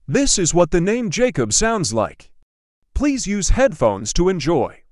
This is what the name Jacob sounds like. Please use headphones to enjoy.